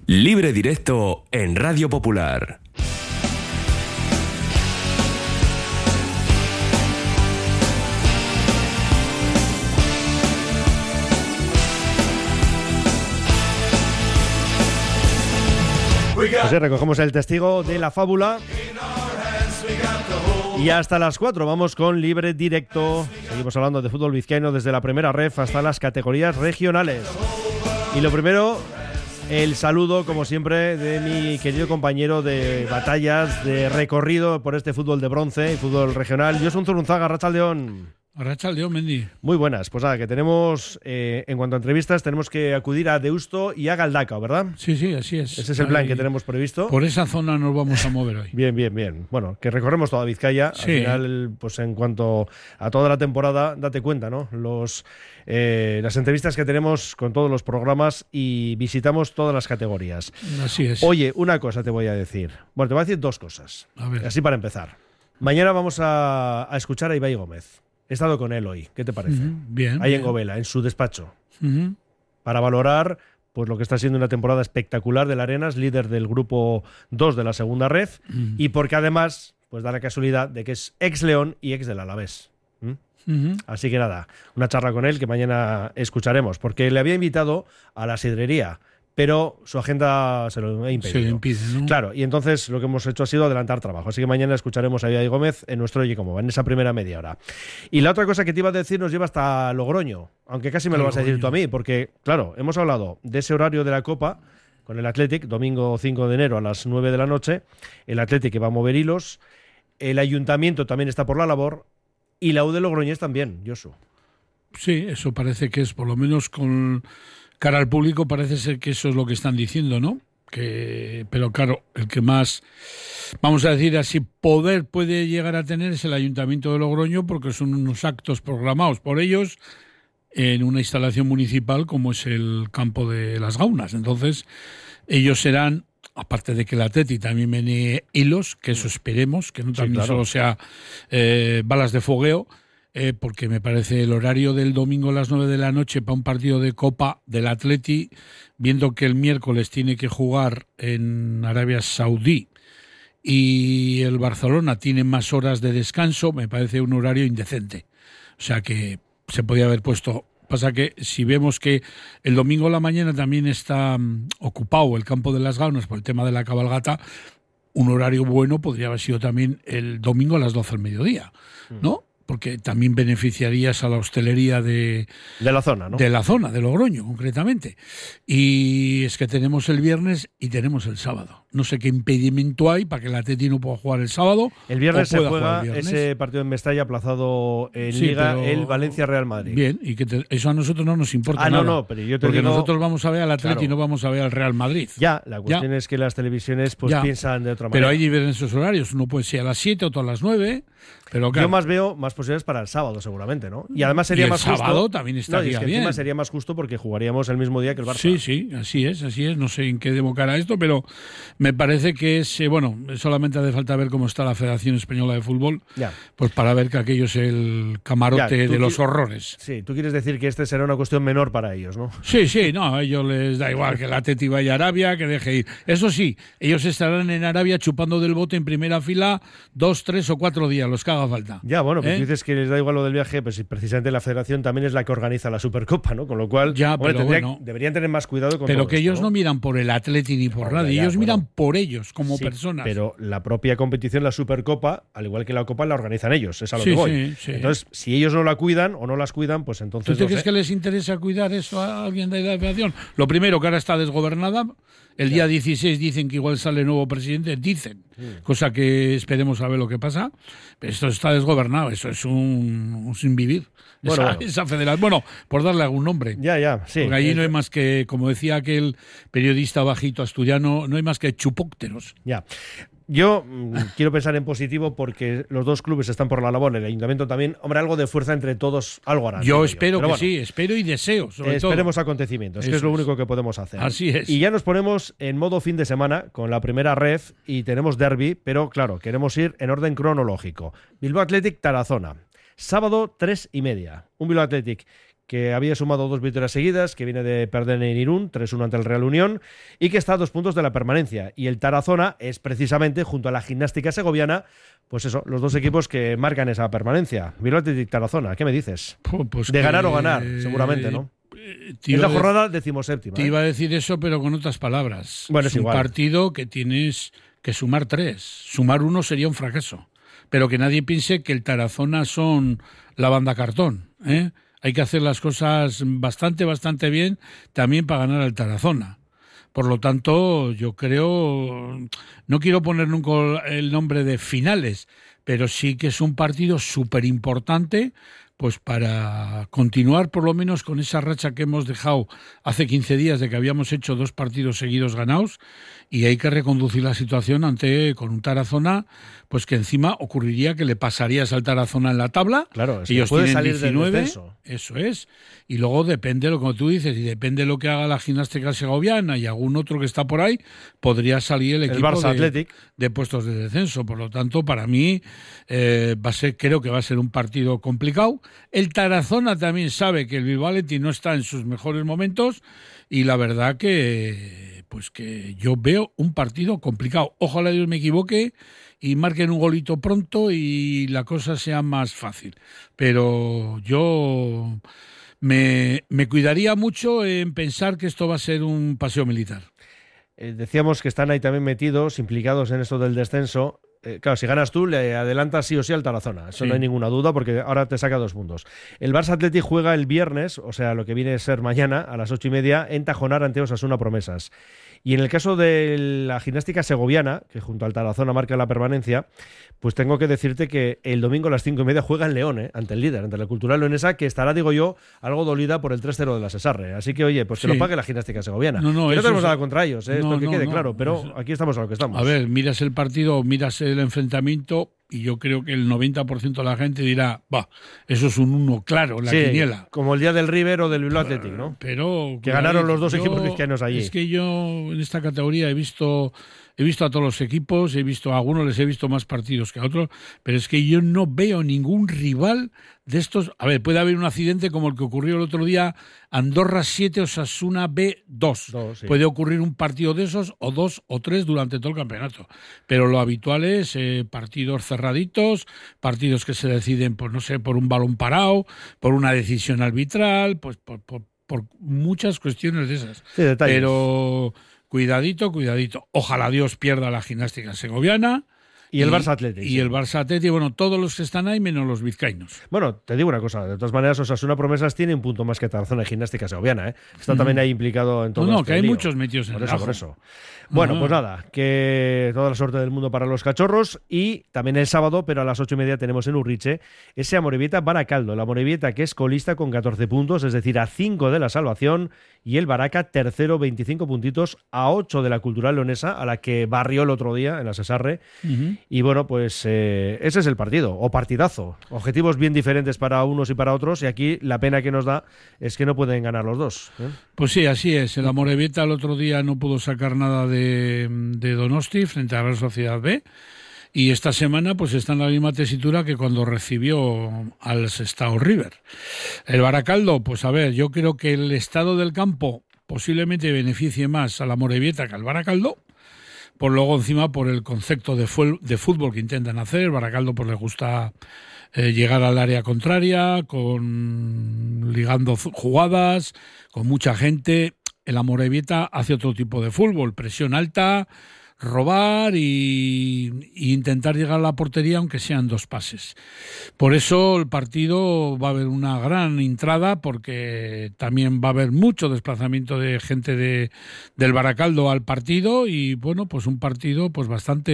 Libre Directo en Radio Popular. Pues sí, recogemos el testigo de la fábula. Y hasta las 4 vamos con Libre Directo. Seguimos hablando de fútbol vizcaíno desde la primera ref hasta las categorías regionales. Y lo primero, el saludo, como siempre, de mi querido compañero de batallas, de recorrido por este fútbol de bronce y fútbol regional, Josun Zurunzaga. Arratsaldeon. Arratsaldeon, Mendi. Muy buenas. Pues nada, que tenemos, en cuanto a entrevistas, tenemos que acudir a Deusto y a Galdacao, ¿verdad? Sí, así es. Ese es el plan que tenemos previsto. Por esa zona nos vamos a mover hoy. Bien. Bueno, que recorremos toda Vizcaya. Sí. Al final, pues en cuanto a toda la temporada, date cuenta, ¿no? Las entrevistas que tenemos con todos los programas y visitamos todas las categorías. Así es. Oye, una cosa te voy a decir. Bueno, te voy a decir dos cosas. A ver. Así para empezar. Mañana vamos a escuchar a Ibai Gómez. He estado con él hoy. ¿Qué te parece? Bien. Ahí en Govela, en su despacho. Uh-huh. Para valorar pues lo que está siendo una temporada espectacular del Arenas, líder del grupo 2 de la segunda red, y porque además pues da la casualidad de que es ex León y ex del Alavés. Así que nada, una charla con él que mañana escucharemos, porque le había invitado a la sidrería, pero su agenda se lo ha impedido. Se le impide, ¿no? Claro, y entonces lo que hemos hecho ha sido adelantar trabajo. Así que mañana escucharemos a Ibai Gómez en nuestro Oye Cómo Va, en esa primera media hora. Y la otra cosa que te iba a decir nos lleva hasta Logroño, aunque casi me lo vas a decir tú a mí, porque, claro, hemos hablado de ese horario de la Copa con el Athletic, domingo 5 de enero a las 9 de la noche, el Athletic que va a mover hilos, el Ayuntamiento también está por la labor, y la U de Logroñés también, Josu. Sí, eso parece que es, por lo menos con cara al público, parece ser que eso es lo que están diciendo, ¿no? Pero claro, el que más, vamos a decir así, poder puede llegar a tener es el Ayuntamiento de Logroño, porque son unos actos programados por ellos en una instalación municipal como es el campo de las Gaunas. Entonces, ellos serán, aparte de que el Atleti también viene hilos, que eso esperemos, que no también solo sea balas de fogueo, porque me parece el horario del domingo a las 9 de la noche para un partido de Copa del Atleti, viendo que el miércoles tiene que jugar en Arabia Saudí y el Barcelona tiene más horas de descanso, me parece un horario indecente. O sea que se podía haber puesto. Pasa que si vemos que el domingo a la mañana también está ocupado el campo de las Gaunas por el tema de la cabalgata, un horario bueno podría haber sido también el domingo a las 12 del mediodía, ¿no? Porque también beneficiarías a la hostelería de la zona, ¿no? De la zona, de Logroño, concretamente. Y es que tenemos el viernes y tenemos el sábado. No sé qué impedimento hay para que el Atleti no pueda jugar el sábado. El viernes se juega ese partido en Mestalla aplazado en Liga, el Valencia-Real Madrid. Bien, y que eso a nosotros no nos importa nada. No, pero yo te porque digo, nosotros vamos a ver al Atleti y no vamos a ver al Real Madrid. Ya, la cuestión es que las televisiones pues piensan de otra manera. Pero hay diversos horarios. Uno puede ser a las 7, otro a las 9. Pero claro, yo veo más posibilidades para el sábado, seguramente, ¿no? Y además sería más justo. El sábado también estaría bien. Encima sería más justo porque jugaríamos el mismo día que el Barça. Sí, así es. No sé en qué democará esto, pero me parece que es, solamente hace falta ver cómo está la Federación Española de Fútbol, pues para ver que aquello es el camarote de los horrores. Sí, tú quieres decir que este será una cuestión menor para ellos, ¿no? Sí, no, a ellos les da igual que la Atleti vaya a Arabia, que deje ir. Eso sí, ellos estarán en Arabia chupando del bote en primera fila 2, 3 o 4 días, los que haga falta. Ya, bueno, pues tú dices que les da igual lo del viaje, pues precisamente la Federación también es la que organiza la Supercopa, ¿no? Con lo cual, deberían tener más cuidado con pero todo que esto, ellos no miran por el Atleti ni por nadie, ellos miran por ellos como personas. Pero la propia competición, la Supercopa, al igual que la Copa, la organizan ellos, es a lo que voy. Sí. Entonces, si ellos no la cuidan o no las cuidan, pues entonces. ¿Tú crees que les interesa cuidar eso a alguien de la Federación? Lo primero, que ahora está desgobernada. El día 16 dicen que igual sale nuevo presidente, cosa que esperemos a ver lo que pasa. Pero esto está desgobernado, eso es un sin vivir. Esa federación. Bueno, por darle algún nombre. Ya, sí. Porque allí no hay más que, como decía aquel periodista bajito asturiano, no hay más que chupópteros. Ya. Yo quiero pensar en positivo porque los dos clubes están por la labor, el Ayuntamiento también. Hombre, algo de fuerza entre todos, algo harán. Yo espero que sí, espero y deseo, sobre todo. Esperemos acontecimientos, que es lo único que podemos hacer. Así es. Y ya nos ponemos en modo fin de semana con la primera red y tenemos derbi, pero claro, queremos ir en orden cronológico. Bilbao Athletic Tarazona, sábado 3:30. Un Bilbao Athletic que había sumado 2 victorias seguidas, que viene de perder en Irún, 3-1 ante el Real Unión, y que está a 2 puntos de la permanencia. Y el Tarazona es precisamente, junto a la Gimnástica Segoviana, pues eso, los dos equipos que marcan esa permanencia. Bilbao Athletic Tarazona, ¿qué me dices? Pues de ganar o ganar, seguramente, ¿no? Es la jornada 17ª. Te iba a decir eso, pero con otras palabras. Bueno, es un partido que tienes que sumar 3. Sumar 1 sería un fracaso. Pero que nadie piense que el Tarazona son la banda cartón, ¿eh? Hay que hacer las cosas bastante bien también para ganar al Tarazona. Por lo tanto, yo creo, no quiero poner nunca el nombre de finales, pero sí que es un partido súper importante, pues para continuar por lo menos con esa racha que hemos dejado hace 15 días de que habíamos hecho 2 partidos seguidos ganados, y hay que reconducir la situación con un Tarazona, pues que encima ocurriría que le pasarías al Tarazona en la tabla. Claro, es ellos que puede tienen salir 19, del descenso. Eso es, y luego depende, como tú dices, y depende de lo que haga la Gimnástica Segoviana y algún otro que está por ahí, podría salir el equipo Barça Athletic de puestos de descenso. Por lo tanto, para mí creo que va a ser un partido complicado. El Tarazona también sabe que el Bilbao Athletic no está en sus mejores momentos, y la verdad que yo veo un partido complicado. Ojalá Dios me equivoque y marquen un golito pronto y la cosa sea más fácil. Pero yo me cuidaría mucho en pensar que esto va a ser un paseo militar. Decíamos que están ahí también metidos, implicados en esto del descenso. Claro, si ganas tú, le adelantas sí o sí al Tarazona. Eso sí. No hay ninguna duda, porque ahora te saca 2 puntos. El Barça Athletic juega el viernes, o sea, lo que viene a ser mañana, a las 8:30, en Tajonar ante Osasuna Promesas. Y en el caso de la Gimnástica Segoviana, que junto al Tarazona marca la permanencia, pues tengo que decirte que el domingo a las 5:30 juega en León, ante el líder, ante la Cultural Leonesa, que estará, digo yo, algo dolida por el 3-0 de la Sesarre. Así que, oye, pues que lo pague la Gimnástica Segoviana. No tenemos nada contra ellos, esto que quede claro, pero aquí estamos a lo que estamos. A ver, miras el partido, miras el enfrentamiento, y yo creo que el 90% de la gente dirá, eso es un 1 claro en la quiniela. Como el día del River o del Bilbao Athletic, ¿no? Pero que ganaron los dos equipos vizcaínos allí. Es que yo en esta categoría he visto a todos los equipos, a algunos les he visto más partidos que a otros, pero es que yo no veo ningún rival de estos. A ver, puede haber un accidente como el que ocurrió el otro día, Andorra 7, Osasuna B 2. Sí. Puede ocurrir un partido de esos, o 2 o 3 durante todo el campeonato. Pero lo habitual es partidos cerraditos, partidos que se deciden, pues no sé, por un balón parado, por una decisión arbitral, pues por muchas cuestiones de esas. Sí, detalles. Pero cuidadito. Ojalá Dios pierda la Gimnástica Segoviana. Y el Barça Athletic. Y el Barça Athletic, bueno, todos los que están ahí menos los vizcaínos. Bueno, te digo una cosa, de todas maneras, Osasuna Promesas tiene un punto más que Tarazona y Gimnástica Segoviana, ¿eh? Está también ahí implicado en todo esto. No, que hay muchos metidos en el ajo. Por eso. Bueno, pues nada, que toda la suerte del mundo para los cachorros, y también el sábado, pero a las 8:30 tenemos en Urriche ese Amorebieta Baracaldo, la Amorebieta que es colista con 14 puntos, es decir, a 5 de la salvación, y el Baraca tercero, 25 puntitos, a 8 de la Cultural Leonesa, a la que barrió el otro día en la Sesarre. Y bueno, pues ese es el partido, o partidazo. Objetivos bien diferentes para unos y para otros, y aquí la pena que nos da es que no pueden ganar los dos, ¿eh? Pues sí, así es. El Amorebieta el otro día no pudo sacar nada de Donosti frente a la Real Sociedad B, y esta semana pues está en la misma tesitura que cuando recibió al Sestao River. El Baracaldo, pues a ver, yo creo que el estado del campo posiblemente beneficie más a la Amorebieta que al Baracaldo, por luego encima por el concepto de fútbol que intentan hacer. El Baracaldo pues le gusta llegar al área contraria, ligando jugadas, con mucha gente. El Amorebieta hace otro tipo de fútbol, presión alta, robar y intentar llegar a la portería aunque sean 2 pases. Por eso el partido va a haber una gran entrada, porque también va a haber mucho desplazamiento de gente del Baracaldo al partido, y bueno, pues un partido pues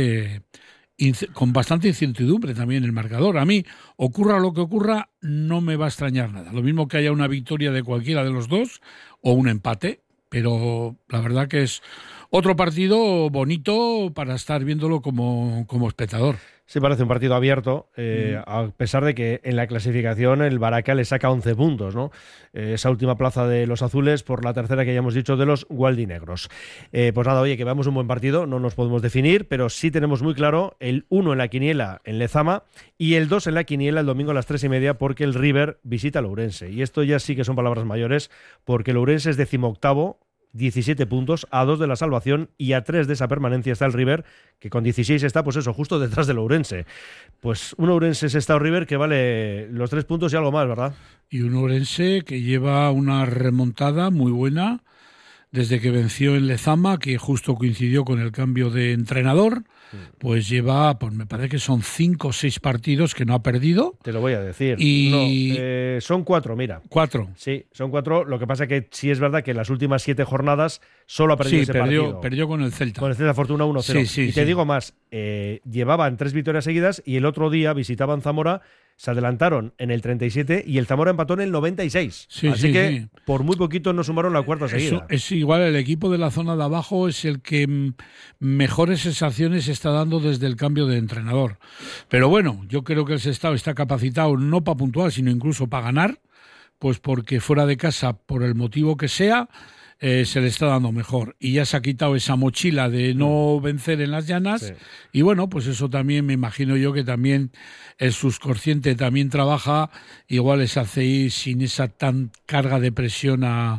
con bastante incertidumbre también el marcador. A mí, ocurra lo que ocurra, no me va a extrañar nada. Lo mismo que haya una victoria de cualquiera de los dos o un empate, pero la verdad que es otro partido bonito para estar viéndolo como espectador. Sí, parece un partido abierto, a pesar de que en la clasificación el Baraca le saca 11 puntos, ¿no? Esa última plaza de los azules por la tercera que ya hemos dicho de los gualdinegros. Pues nada, oye, que veamos un buen partido, no nos podemos definir, pero sí tenemos muy claro el 1 en la quiniela en Lezama y el 2 en la quiniela el domingo a las 3:30 porque el River visita a Ourense. Y esto ya sí que son palabras mayores porque el Ourense es 18º, 17 puntos, a 2 de la salvación y a 3 de esa permanencia está el River, que con 16 está, pues eso, justo detrás del Ourense. Pues un Ourense Sestao River que vale los 3 puntos y algo más, ¿verdad? Y un Ourense que lleva una remontada muy buena desde que venció en Lezama, que justo coincidió con el cambio de entrenador. Pues lleva, pues me parece que son 5 o 6 partidos que no ha perdido. Te lo voy a decir. Y no, son 4, mira. 4. Sí, son 4. Lo que pasa que sí es verdad que en las últimas 7 jornadas solo ha perdido ese partido. Perdió con el Celta. Con el Celta Fortuna 1-0. Sí, y te digo más, llevaban 3 victorias seguidas y el otro día visitaban Zamora, se adelantaron en el 37 y el Zamora empató en el 96. Así que por muy poquito no sumaron la cuarta seguida. Es igual, el equipo de la zona de abajo es el que mejores sensaciones está dando desde el cambio de entrenador. Pero bueno, yo creo que el Sestao está capacitado no para puntuar, sino incluso para ganar, pues porque fuera de casa, por el motivo que sea, se le está dando mejor. Y ya se ha quitado esa mochila de no vencer en las llanas. Sí. Y bueno, pues eso también me imagino yo que también el subconsciente también trabaja. Igual les hace ir sin esa tan carga de presión a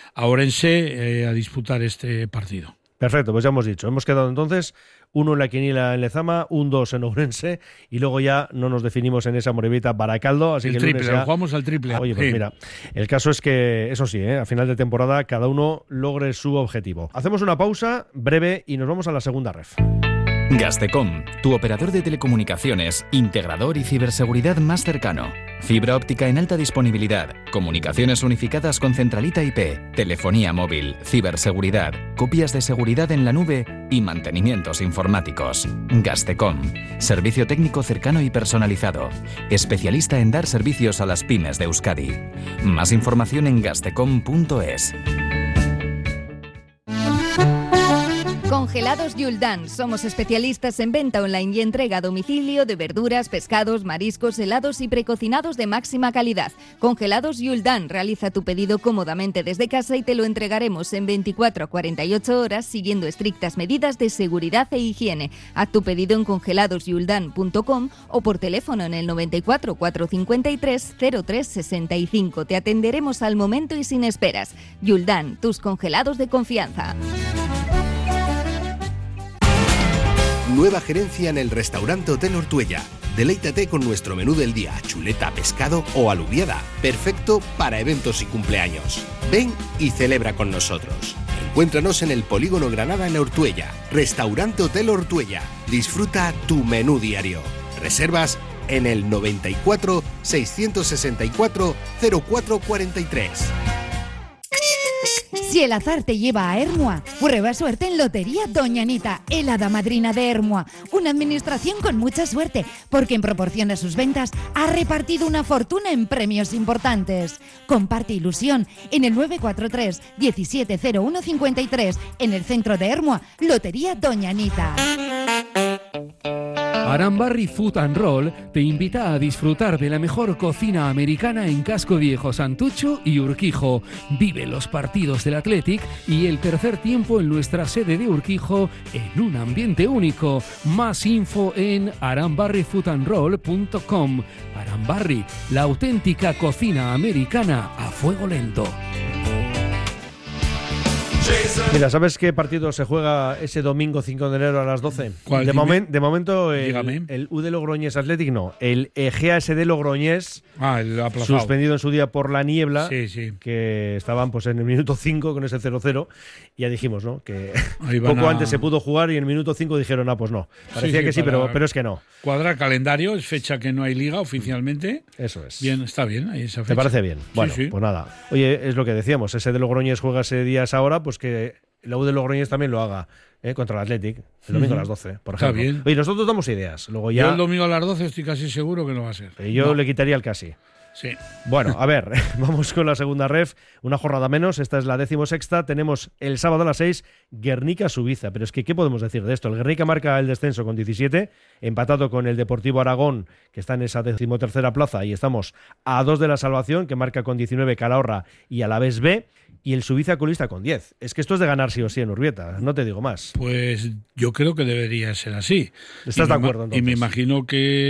Ourense a disputar este partido. Perfecto, pues ya hemos dicho. Hemos quedado entonces 1 en la quiniela en Lezama, 2 en Ourense y luego ya no nos definimos en esa moribita Baracaldo. Así el que triple, ya jugamos al triple. Oye, pues mira, el caso es que, eso sí, a final de temporada cada uno logre su objetivo. Hacemos una pausa breve y nos vamos a la segunda ref. Gastecom, tu operador de telecomunicaciones, integrador y ciberseguridad más cercano. Fibra óptica en alta disponibilidad, comunicaciones unificadas con centralita IP, telefonía móvil, ciberseguridad, copias de seguridad en la nube y mantenimientos informáticos. Gastecom, servicio técnico cercano y personalizado, especialista en dar servicios a las pymes de Euskadi. Más información en gastecom.es. Congelados Yuldan. Somos especialistas en venta online y entrega a domicilio de verduras, pescados, mariscos, helados y precocinados de máxima calidad. Congelados Yuldan. Realiza tu pedido cómodamente desde casa y te lo entregaremos en 24 a 48 horas siguiendo estrictas medidas de seguridad e higiene. Haz tu pedido en congeladosyuldan.com o por teléfono en el 94 453 0365. Te atenderemos al momento y sin esperas. Yuldan, tus congelados de confianza. Nueva gerencia en el restaurante Hotel Ortuella. Deleítate con nuestro menú del día, chuleta, pescado o alubiada. Perfecto para eventos y cumpleaños. Ven y celebra con nosotros. Encuéntranos en el Polígono Granada en Ortuella. Restaurante Hotel Ortuella. Disfruta tu menú diario. Reservas en el 94 664 0443. Si el azar te lleva a Ermua, prueba suerte en Lotería Doña Anita, el hada madrina de Ermua. Una administración con mucha suerte, porque en proporción a sus ventas ha repartido una fortuna en premios importantes. Comparte ilusión en el 943 170153, en el centro de Ermua, Lotería Doña Anita. Arambarri Food and Roll te invita a disfrutar de la mejor cocina americana en Casco Viejo, Santucho y Urquijo. Vive los partidos del Athletic y el tercer tiempo en nuestra sede de Urquijo en un ambiente único. Más info en arambarrifoodandroll.com. Arambarri, la auténtica cocina americana a fuego lento. Mira, ¿sabes qué partido se juega ese domingo 5 de enero a las 12? ¿Cuál? De momento el UD Logroñés Athletic no, el GASD Logroñés, el aplazado, suspendido en su día por la niebla, sí. que estaban pues en el minuto 5 con ese 0-0, y ya dijimos, ¿no? Que poco antes se pudo jugar y en el minuto 5 dijeron, pues no. Parecía que sí, pero es que no. Cuadra calendario, es fecha que no hay liga oficialmente. Eso es. Bien, está bien ahí esa fecha. ¿Te parece bien? Bueno, sí. Pues nada. Oye, es lo que decíamos, ese de Logroñés juega ese día a esa hora, pues que la U de Logroñés también lo haga contra el Athletic el domingo a las 12, por ejemplo. Está bien. Oye, nosotros damos ideas. Luego ya, yo el domingo a las 12 estoy casi seguro que no va a ser. Yo le quitaría el casi. Sí. Bueno, a ver, vamos con la segunda ref, una jornada menos, esta es la 16ª, tenemos el sábado a las 6, Guernica-Subiza, pero es que, ¿qué podemos decir de esto? El Guernica marca el descenso con 17, empatado con el Deportivo Aragón, que está en esa 13ª plaza, y estamos a 2 de la salvación, que marca con 19 Calahorra y Alavés B, y el Subiza colista con 10. Es que esto es de ganar sí o sí en Urbieta, no te digo más. Pues yo creo que debería ser así. ¿Estás de acuerdo entonces? Y me imagino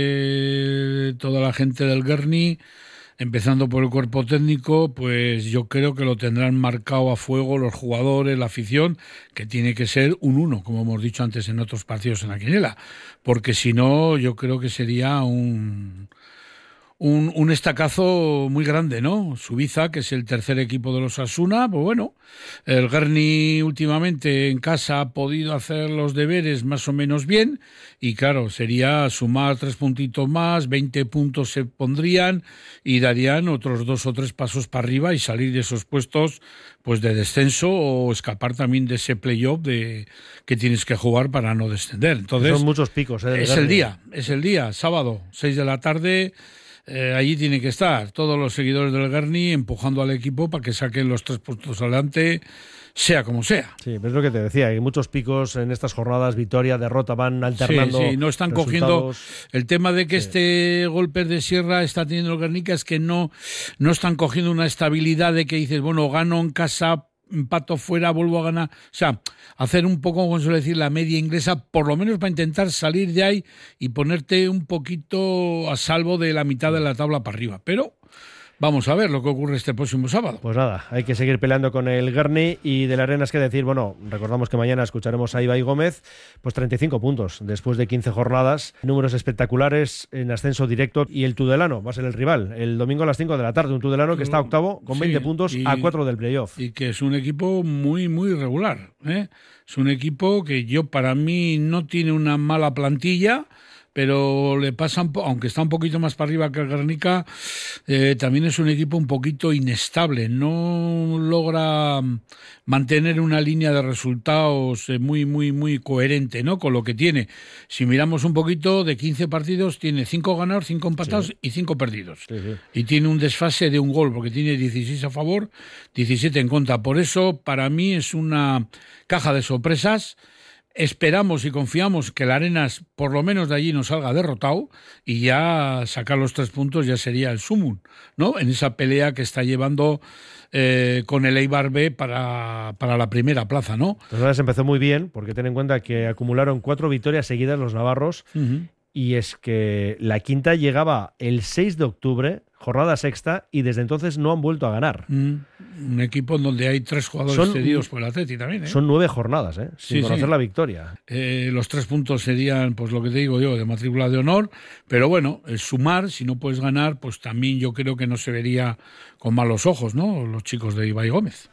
que toda la gente del Guerni, empezando por el cuerpo técnico, pues yo creo que lo tendrán marcado a fuego los jugadores, la afición, que tiene que ser un 1, como hemos dicho antes en otros partidos en la quiniela, porque si no, yo creo que sería un estacazo muy grande, ¿no? Subiza, que es el tercer equipo de los Osasuna, pues bueno, el Guerni últimamente en casa ha podido hacer los deberes más o menos bien, y claro, sería sumar 3 puntitos más, 20 puntos se pondrían y darían otros 2 o 3 pasos para arriba y salir de esos puestos pues de descenso o escapar también de ese playoff que tienes que jugar para no descender. Entonces, son muchos picos, es el día, sábado, 6 de la tarde. Allí tienen que estar todos los seguidores del Guerni empujando al equipo para que saquen los 3 puntos adelante, sea como sea. Sí, pero es lo que te decía, hay muchos picos en estas jornadas, victoria, derrota, van alternando. Sí, no están cogiendo. El tema de que este golpe de sierra está teniendo el Guernica es que no están cogiendo una estabilidad de que dices, bueno, gano en casa, empato fuera, vuelvo a ganar. O sea, hacer un poco, como suele decir, la media inglesa, por lo menos para intentar salir de ahí y ponerte un poquito a salvo de la mitad de la tabla para arriba. Pero vamos a ver lo que ocurre este próximo sábado. Pues nada, hay que seguir peleando con el Guerni, y de la Arena es que decir, bueno, recordamos que mañana escucharemos a Ibai Gómez, pues 35 puntos después de 15 jornadas, números espectaculares en ascenso directo, y el Tudelano va a ser el rival, el domingo a las 5 de la tarde, un Tudelano que está octavo con 20 puntos a 4 del playoff. Y que es un equipo muy, muy regular, ¿eh? Es un equipo que para mí no tiene una mala plantilla, pero le pasa, aunque está un poquito más para arriba que el Guernica, también es un equipo un poquito inestable, no logra mantener una línea de resultados muy, muy, muy coherente, ¿no?, con lo que tiene. Si miramos un poquito, de 15 partidos tiene 5 ganados, 5 empatados y 5 perdidos. Sí. Y tiene un desfase de un gol, porque tiene 16 a favor, 17 en contra. Por eso, para mí, es una caja de sorpresas. Esperamos y confiamos que el Arenas por lo menos de allí nos salga derrotado, y ya sacar los 3 puntos ya sería el sumum, ¿no?, en esa pelea que está llevando con el Eibar B para la primera plaza, ¿no? Pues ahora se empezó muy bien, porque ten en cuenta que acumularon 4 victorias seguidas los navarros, y es que la quinta llegaba el 6 de octubre, jornada sexta, y desde entonces no han vuelto a ganar. Un equipo en donde hay 3 jugadores cedidos por el Atleti también, ¿eh? Son 9 jornadas, sin conocer la victoria. Los 3 puntos serían, pues lo que te digo yo, de matrícula de honor, pero bueno, el sumar, si no puedes ganar, pues también yo creo que no se vería con malos ojos, ¿no?, los chicos de Ibai Gómez.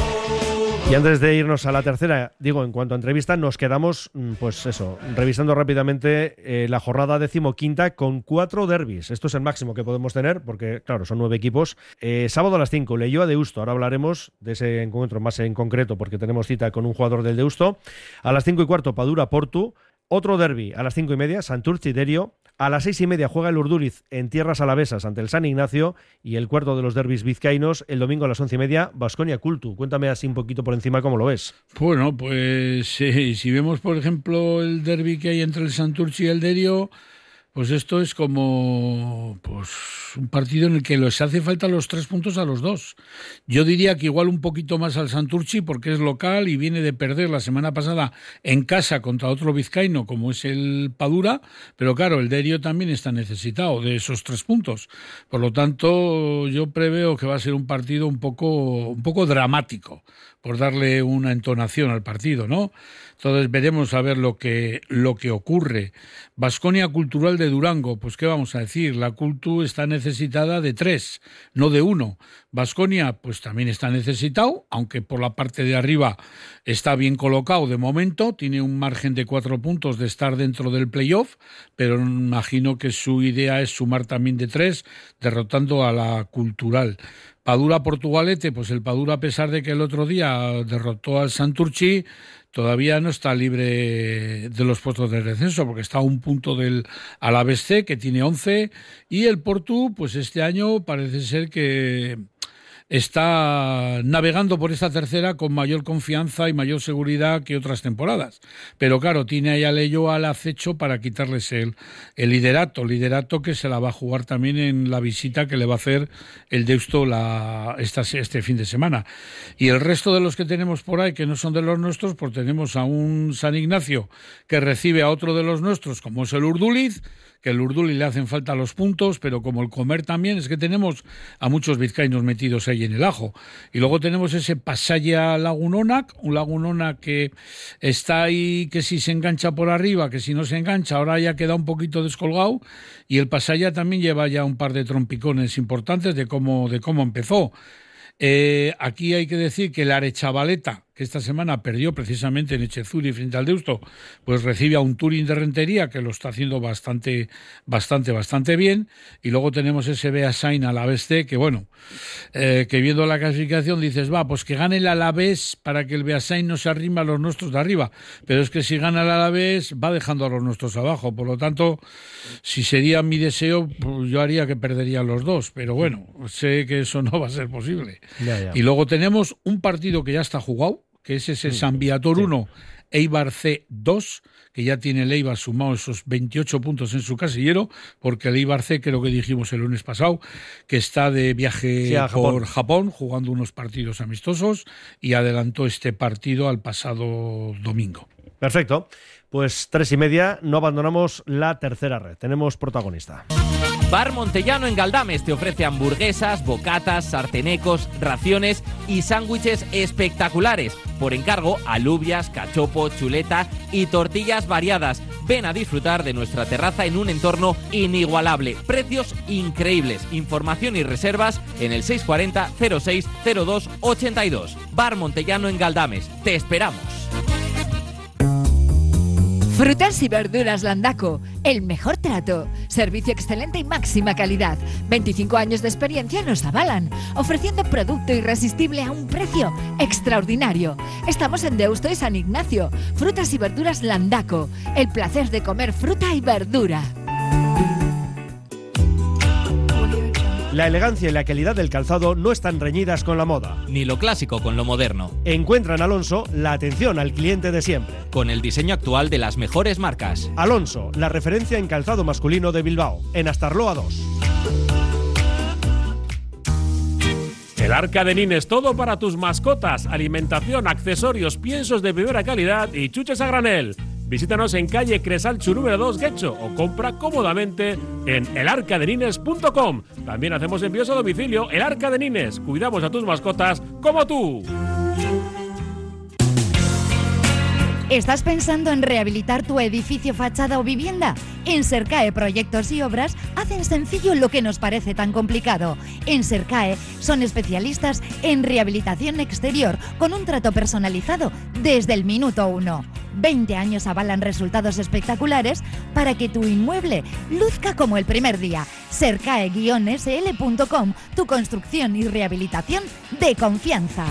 Y antes de irnos a la tercera, digo, en cuanto a entrevista, nos quedamos, pues eso, revisando rápidamente la jornada 15ª con 4 derbis. Esto es el máximo que podemos tener, porque, claro, son 9 equipos. Sábado a las 5, Leioa Deusto. Ahora hablaremos de ese encuentro más en concreto, porque tenemos cita con un jugador del Deusto. A las 5:15, Padura Portu. Otro derbi a las 5:30, Santurtzi Derio. A las 6:30 juega el Urduriz en tierras alavesas ante el San Ignacio, y el cuarto de los derbis vizcaínos el domingo a las 11:30, Baskonia Cultu. Cuéntame así un poquito por encima cómo lo ves. Bueno, pues si vemos por ejemplo el derbi que hay entre el Santurtzi y el Derio, pues esto es como un partido en el que les hace falta los 3 puntos a los dos. Yo diría que igual un poquito más al Santurtzi, porque es local y viene de perder la semana pasada en casa contra otro vizcaíno como es el Padura, pero claro, el Derio también está necesitado de esos 3 puntos. Por lo tanto, yo preveo que va a ser un partido un poco dramático, por darle una entonación al partido, ¿no? Entonces veremos a ver lo que ocurre. Baskonia Cultural de Durango, pues qué vamos a decir, la Cultu está necesitada de 3, no de 1. Baskonia pues también está necesitado, aunque por la parte de arriba está bien colocado de momento, tiene un margen de 4 puntos de estar dentro del playoff, pero imagino que su idea es sumar también de 3, derrotando a la Cultural. Padura Portugalete, pues el Padura, a pesar de que el otro día derrotó al Santurtzi, todavía no está libre de los puestos de descenso, porque está a un punto del Alavés C, que tiene 11, y el Portu, pues este año parece ser que está navegando por esta tercera con mayor confianza y mayor seguridad que otras temporadas. Pero claro, tiene ahí a Leyo al acecho para quitarles el liderato que se la va a jugar también en la visita que le va a hacer el Deusto este fin de semana. Y el resto de los que tenemos por ahí, que no son de los nuestros, pues tenemos a un San Ignacio que recibe a otro de los nuestros, como es el Urduliz, que el Urduliz le hacen falta los puntos, pero como el Comer también, es que tenemos a muchos vizcaínos metidos ahí en el ajo. Y luego tenemos ese Pasaya Lagunonac, un Lagunonac que está ahí, que si se engancha por arriba, que si no se engancha, ahora ya queda un poquito descolgado, y el Pasaya también lleva ya un par de trompicones importantes de cómo empezó. Aquí hay que decir que la Arechavaleta, que esta semana perdió precisamente en Echezuri frente al Deusto, pues recibe a un Turín de Rentería que lo está haciendo bastante bien, y luego tenemos ese Beasain Alavés C, que bueno, que viendo la clasificación dices, pues que gane el Alavés para que el Beasain no se arrime a los nuestros de arriba, pero es que si gana el Alavés va dejando a los nuestros abajo, por lo tanto, si sería mi deseo, pues yo haría que perderían los dos, pero bueno, sé que eso no va a ser posible. Ya. Y luego tenemos un partido que ya está jugado, que es ese San Viator 1, Eibar C 2, que ya tiene el Eibar sumado esos 28 puntos en su casillero, porque el Eibar C, creo que dijimos el lunes pasado, que está de viaje por Japón, jugando unos partidos amistosos, y adelantó este partido al pasado domingo. Perfecto. Pues 3:30, no abandonamos la tercera red. Tenemos protagonista. Bar Montellano en Galdames te ofrece hamburguesas, bocatas, sartenecos, raciones y sándwiches espectaculares. Por encargo, alubias, cachopo, chuleta y tortillas variadas. Ven a disfrutar de nuestra terraza en un entorno inigualable. Precios increíbles. Información y reservas en el 640 06 02 82. Bar Montellano en Galdames. Te esperamos. Frutas y verduras Landaco, el mejor trato, servicio excelente y máxima calidad. 25 años de experiencia nos avalan, ofreciendo producto irresistible a un precio extraordinario. Estamos en Deusto y San Ignacio. Frutas y verduras Landaco, el placer de comer fruta y verdura. La elegancia y la calidad del calzado no están reñidas con la moda. Ni lo clásico con lo moderno. Encuentra en Alonso la atención al cliente de siempre. Con el diseño actual de las mejores marcas. Alonso, la referencia en calzado masculino de Bilbao, en Astarloa 2. El Arca de Nines, todo para tus mascotas, alimentación, accesorios, piensos de primera calidad y chuches a granel. Visítanos en calle Cresalchu número 2, Guecho, o compra cómodamente en elarcadenines.com. También hacemos envíos a domicilio. El Arca de Nines, cuidamos a tus mascotas como tú. ¿Estás pensando en rehabilitar tu edificio, fachada o vivienda? En Sercae Proyectos y Obras hacen sencillo lo que nos parece tan complicado. En Sercae son especialistas en rehabilitación exterior con un trato personalizado desde el minuto 1. 20 años avalan resultados espectaculares para que tu inmueble luzca como el primer día. Sercae-sl.com, tu construcción y rehabilitación de confianza.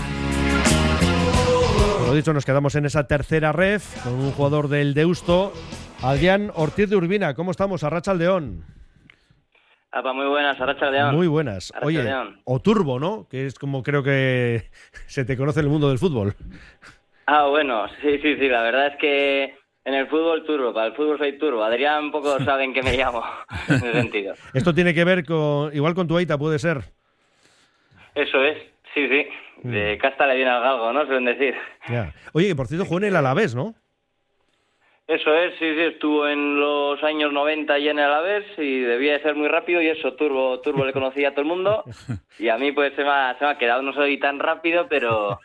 Lo dicho, nos quedamos en esa tercera ref con un jugador del Deusto, Adrián Ortiz de Urbina. ¿Cómo estamos? Arratsaldeón. Muy buenas, Arratsaldeón. Muy buenas. Oye, o Turbo, ¿no? Que es como creo que se te conoce en el mundo del fútbol. Bueno, sí, la verdad es que en el fútbol Turbo, para el fútbol soy Turbo. Adrián poco saben que me llamo, en ese sentido. Esto tiene que ver igual con tu aita, puede ser. Eso es, sí. De casta le viene al galgo, ¿no? Suelen decir. Ya. Oye, que por cierto jugó en el Alavés, ¿no? Eso es, sí, estuvo en los años 90 ya en el Alavés y debía de ser muy rápido y eso, Turbo le conocía a todo el mundo y a mí pues se me ha quedado, no soy tan rápido, pero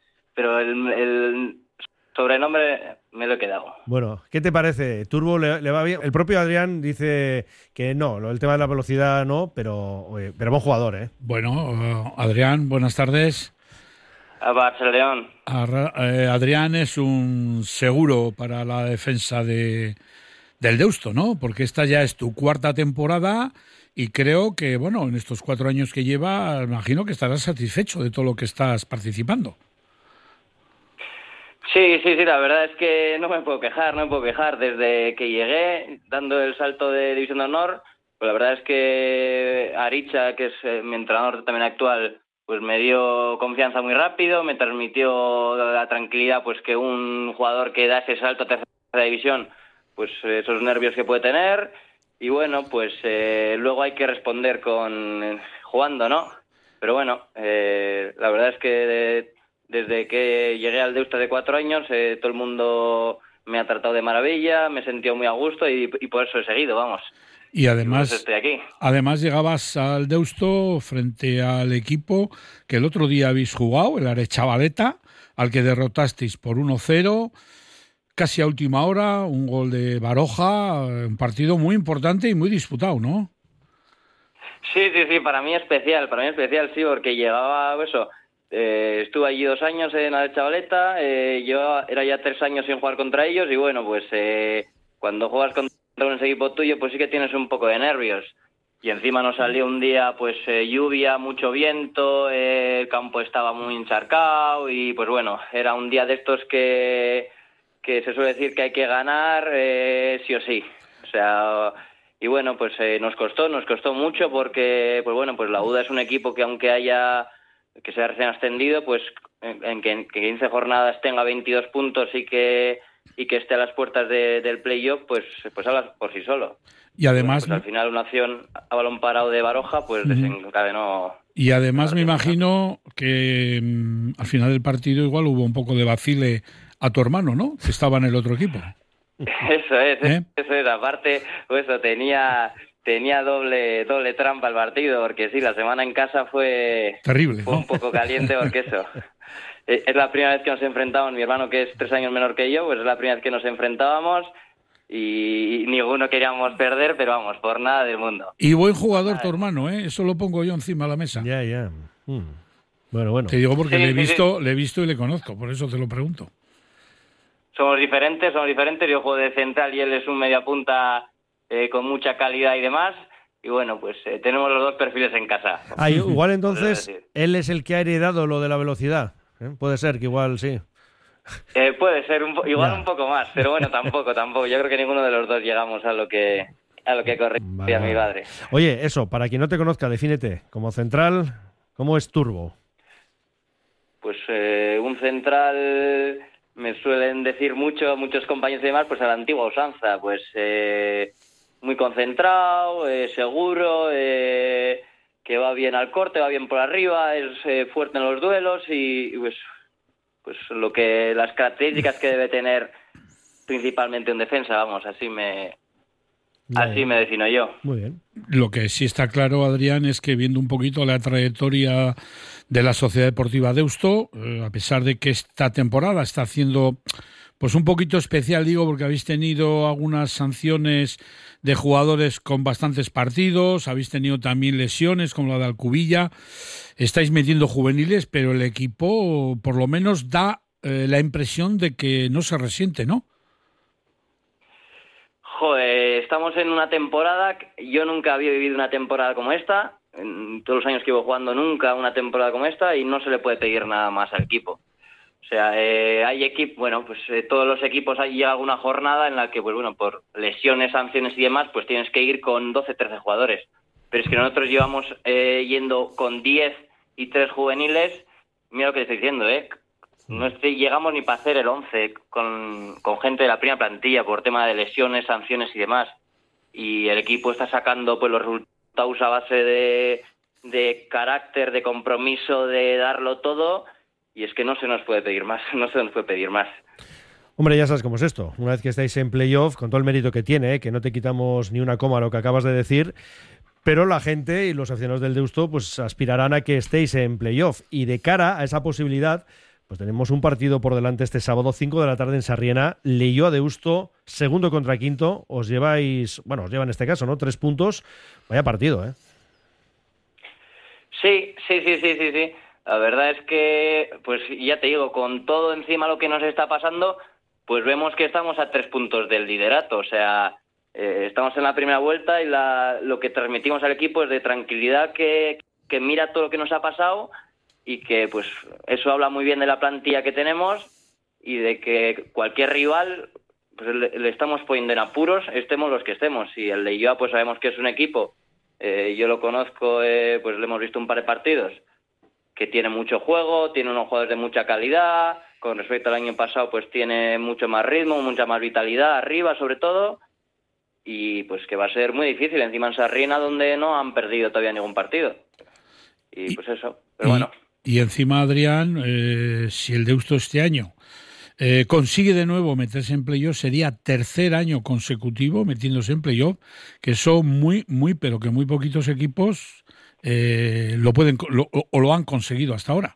el sobrenombre me lo he quedado. Bueno, ¿qué te parece? ¿Turbo le va bien? El propio Adrián dice que no, el tema de la velocidad no, pero buen jugador, ¿eh? Bueno, Adrián, buenas tardes. León. Adrián es un seguro para la defensa del Deusto, ¿no? Porque esta ya es tu cuarta temporada y creo que, bueno, en estos 4 años que lleva, imagino que estarás satisfecho de todo lo que estás participando. Sí, la verdad es que no me puedo quejar. Desde que llegué, dando el salto de División de Honor, pues la verdad es que Aricha, que es mi entrenador también actual, pues me dio confianza muy rápido, me transmitió la tranquilidad, pues que un jugador que da ese salto a tercera división, pues esos nervios que puede tener, y bueno, pues luego hay que responder jugando, ¿no? Pero bueno, la verdad es que desde que llegué al Deusto de 4 años, todo el mundo me ha tratado de maravilla, me he sentido muy a gusto y por eso he seguido, vamos. Y además, estoy aquí. Además llegabas al Deusto frente al equipo que el otro día habéis jugado, el Arechavaleta, al que derrotasteis por 1-0, casi a última hora, un gol de Baroja, un partido muy importante y muy disputado, ¿no? Sí, para mí especial, sí, porque llegaba eso. Estuve allí 2 años en Arechavaleta, yo era ya 3 años sin jugar contra ellos y bueno, pues cuando juegas contra un equipo tuyo, pues sí que tienes un poco de nervios. Y encima nos salió un día, pues lluvia, mucho viento, el campo estaba muy encharcado y pues bueno, era un día de estos que se suele decir que hay que ganar sí o sí. O sea, y bueno, pues nos costó mucho porque, pues bueno, pues la UDA es un equipo que aunque que sea recién ascendido, pues en 15 jornadas tenga 22 puntos y que esté a las puertas del playoff, pues habla por sí solo. Y además, bueno, pues al final una acción a balón parado de Baroja, pues desencadenó. Y además me imagino que al final del partido igual hubo un poco de vacile a tu hermano, ¿no? Que estaba en el otro equipo. Eso es. Aparte, pues tenía doble trampa el partido, porque sí, la semana en casa fue terrible, fue un poco caliente, porque eso. Es la primera vez que nos enfrentamos, mi hermano que es 3 años menor que yo, pues es la primera vez que nos enfrentábamos y ninguno queríamos perder, pero vamos, por nada del mundo. Y buen jugador tu hermano, ¿eh? Eso lo pongo yo encima de la mesa. Ya. Bueno. Te digo porque le he visto y le conozco, por eso te lo pregunto. Somos diferentes, yo juego de central y él es un mediapunta con mucha calidad y demás. Y bueno, pues tenemos los 2 perfiles en casa. Igual entonces él es el que ha heredado lo de la velocidad. Puede ser que igual sí. Puede ser un poco más, pero bueno, tampoco. Yo creo que ninguno de los 2 llegamos a lo que corría mi padre. Oye, eso, para quien no te conozca, defínete. Como central, ¿cómo es Turbo? Pues un central, me suelen decir muchos compañeros y demás, pues a la antigua usanza, pues muy concentrado, seguro, que va bien al corte, va bien por arriba, es fuerte en los duelos y pues las características que debe tener principalmente un defensa, vamos, así me defino yo. Muy bien. Lo que sí está claro, Adrián, es que viendo un poquito la trayectoria de la Sociedad Deportiva Deusto, a pesar de que esta temporada está haciendo pues un poquito especial, digo, porque habéis tenido algunas sanciones de jugadores con bastantes partidos, habéis tenido también lesiones como la de Alcubilla, estáis metiendo juveniles, pero el equipo por lo menos da la impresión de que no se resiente, ¿no? Joder, estamos en una temporada, yo nunca había vivido una temporada como esta, en todos los años que llevo jugando nunca una temporada como esta y no se le puede pedir nada más al equipo. O sea, hay equipos, bueno, pues todos los equipos hay alguna jornada en la que, pues bueno, por lesiones, sanciones y demás, pues tienes que ir con 12, 13 jugadores. Pero es que nosotros llevamos yendo con 10 y 3 juveniles, mira lo que te estoy diciendo, no llegamos ni para hacer el 11 con gente de la primera plantilla por tema de lesiones, sanciones y demás. Y el equipo está sacando pues los resultados a base de carácter, de compromiso, de darlo todo. Y es que no se nos puede pedir más, Hombre, ya sabes cómo es esto. Una vez que estáis en playoff, con todo el mérito que tiene, que no te quitamos ni una coma a lo que acabas de decir, pero la gente y los aficionados del Deusto pues aspirarán a que estéis en playoff. Y de cara a esa posibilidad, pues tenemos un partido por delante este sábado, 5 de la tarde en Sarriena, Leioa Deusto, 2 contra 5, os llevan en este caso, ¿no? 3 puntos, vaya partido, ¿eh? Sí. La verdad es que, pues ya te digo, con todo encima lo que nos está pasando, pues vemos que estamos a 3 puntos del liderato. O sea, estamos en la primera vuelta y lo que transmitimos al equipo es de tranquilidad, que mira todo lo que nos ha pasado y que pues eso habla muy bien de la plantilla que tenemos y de que cualquier rival pues le estamos poniendo en apuros, estemos los que estemos. Y el Leioa pues sabemos que es un equipo, yo lo conozco, pues le hemos visto un par de partidos, que tiene mucho juego, tiene unos jugadores de mucha calidad, con respecto al año pasado pues tiene mucho más ritmo, mucha más vitalidad arriba sobre todo, y pues que va a ser muy difícil encima en Sarriena, donde no han perdido todavía ningún partido. Y pues eso, pero bueno. Y encima, Adrián, si el Deusto este año consigue de nuevo meterse en playoff, sería tercer año consecutivo metiéndose en playoff, que son muy, pero que muy poquitos equipos lo han conseguido hasta ahora.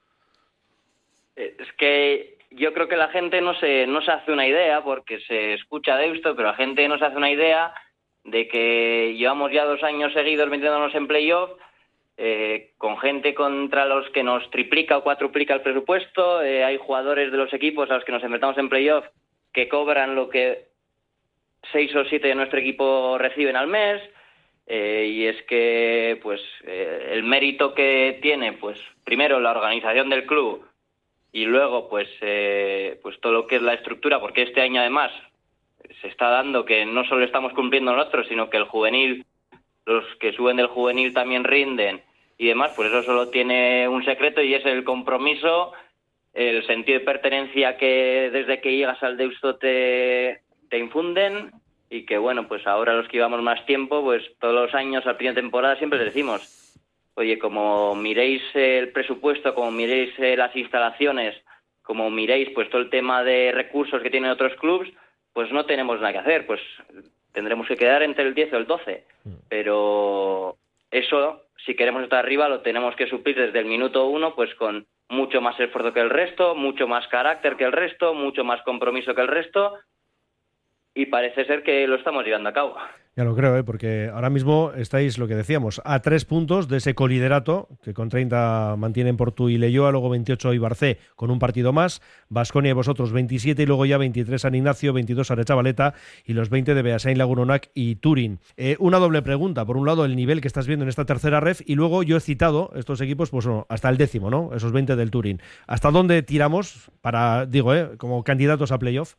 Es que yo creo que la gente no se hace una idea, porque se escucha Deusto, pero la gente no se hace una idea de que llevamos ya 2 años seguidos metiéndonos en playoff, con gente contra los que nos triplica o cuatruplica el presupuesto. Hay jugadores de los equipos a los que nos enfrentamos en playoff que cobran lo que 6 o 7 de nuestro equipo reciben al mes, y es que pues el mérito que tiene, pues primero la organización del club y luego pues todo lo que es la estructura, porque este año además se está dando que no solo estamos cumpliendo nosotros, sino que el juvenil, los que suben del juvenil también rinden y demás, pues eso solo tiene un secreto, y es el compromiso, el sentido de pertenencia que desde que llegas al Deusto te infunden, y que bueno, pues ahora los que llevamos más tiempo, pues todos los años al final de temporada siempre les decimos, oye, como miréis el presupuesto, como miréis las instalaciones, como miréis pues todo el tema de recursos que tienen otros clubes, pues no tenemos nada que hacer, pues tendremos que quedar entre el 10 o el 12. Pero eso, si queremos estar arriba, lo tenemos que suplir desde el minuto 1, pues con mucho más esfuerzo que el resto, mucho más carácter que el resto, mucho más compromiso que el resto, y parece ser que lo estamos llevando a cabo. Ya lo creo, porque ahora mismo estáis, lo que decíamos, a 3 puntos de ese coliderato, que con 30 mantienen Portu y Leioa, luego 28 Ibarcé con un partido más, Baskonia y vosotros 27, y luego ya 23 San Ignacio, 22 Aretxabaleta y los 20 de Beasain, Lagunonac y Turín. Una doble pregunta, por un lado el nivel que estás viendo en esta tercera ref, y luego yo he citado estos equipos pues bueno, hasta el 10º, ¿no? Esos 20 del Turín. ¿Hasta dónde tiramos para, como candidatos a playoff?